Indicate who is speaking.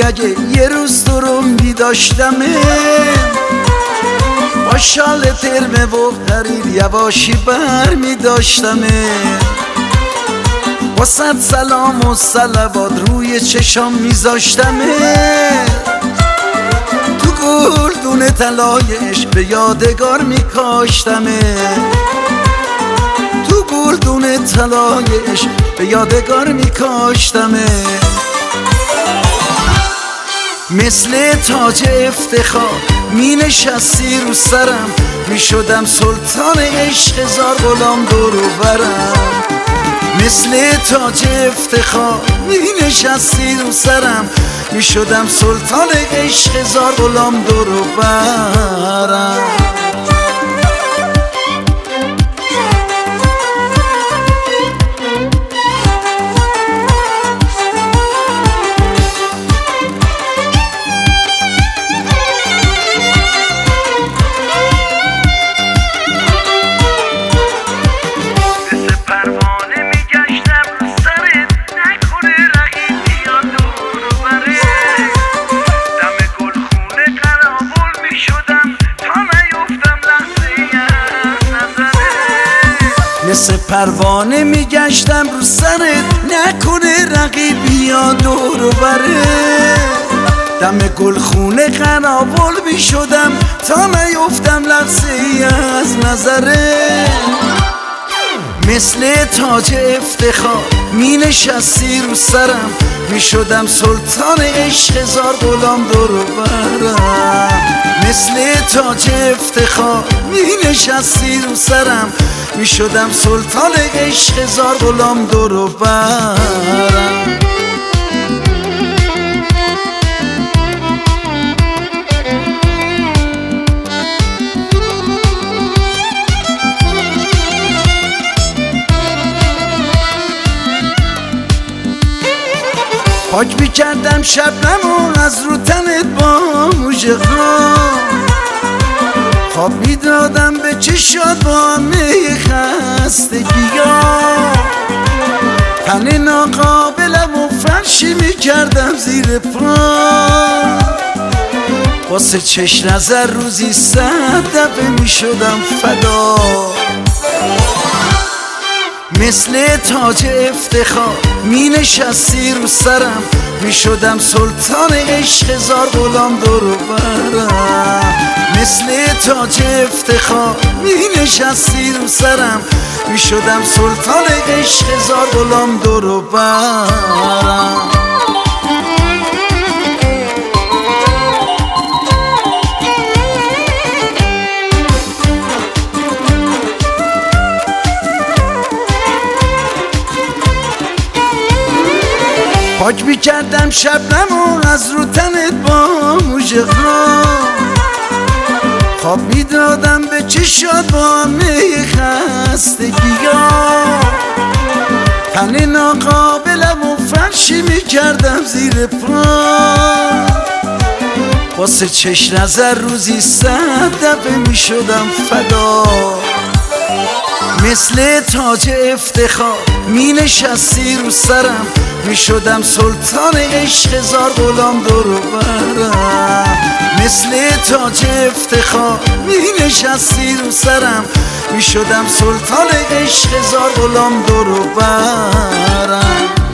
Speaker 1: اگه یه روز تو رو میداشتمه، با شال ترمه و حریر یواشی بر میداشتمه، با صد سلام و صلوات روی چشام میذاشتمه، تو گلدون طلایش به یادگار میکاشتمه، تو گلدون طلایش به یادگار میکاشتمه. مثل تاج افتخار می نشستی رو سرم، می شدم سلطان عشق هزار غلام دور و برم. مثل تاج افتخار می نشستی رو سرم، می شدم سلطان عشق هزار غلام دور و برم. مثل پروانه میگشتم رو سرت، نکنه رقیب یا دور و بره، دم گلخونه قنابل میشدم تا نیفتم لحظه ای از نظره. مثل تاج افتخار می نشستی رو سرم، می شدم سلطان عشق هزار غلام دور و برم. مثل تاج افتخار می نشستی رو سرم، می شدم سلطان عشق هزار غلام دور و برم. پاک میکردم شبنمو از رو تنت با موژه خواب میدادم به چشات با همه خستگیا، تن ناقابلم و فرشی میکردم زیر پا، واسه چش نظر روزی 100 دفعه میشدم فدا. مثل تاج افتخار می نشستی رو سرم، می شدم سلطان عشق هزار غلام دور و برم. مثل تاج افتخار می نشستی رو سرم، می شدم سلطان عشق هزار غلام دور و برم. پاک میکردم شبنمو از رو تنت با موژه خواب میدادم به چشات با همه خستگیا، تن ناقابلم و فرشی میکردم زیر پا، واسه چش نظر روزی 100 دفعه میشدم فدا. مثل تاج افتخار می نشستی رو سرم، می شدم سلطان عشق هزار غلام دور و برم. مثل تاج افتخار می نشستی رو سرم، می شدم سلطان عشق هزار غلام دور و برم.